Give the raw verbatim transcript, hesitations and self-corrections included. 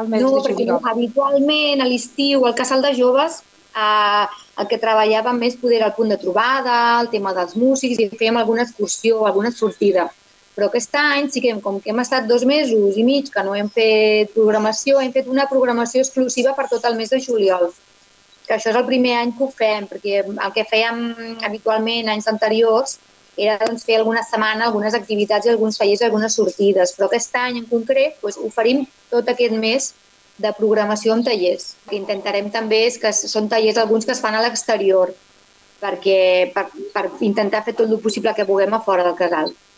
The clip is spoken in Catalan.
els mesos No, de perquè no, juliol? habitualment a l'estiu al casal de joves eh, el que treballàvem més poder era el punt de trobada, el tema dels músics i fèiem alguna excursió, alguna sortida. Però aquest any sí que, com que hem estat dos mesos i mig que no hem fet programació, hem fet una programació exclusiva per tot el mes de juliol. Que això és el primer any que ho fem, perquè el que fèiem habitualment anys anteriors era doncs, fer alguna setmana, algunes activitats i alguns tallers, algunes sortides. Però aquest any en concret doncs, oferim tot aquest mes de programació amb tallers. El que intentarem també és que són tallers alguns que es fan a l'exterior, perquè per, per intentar fer tot el possible que puguem a fora del casal.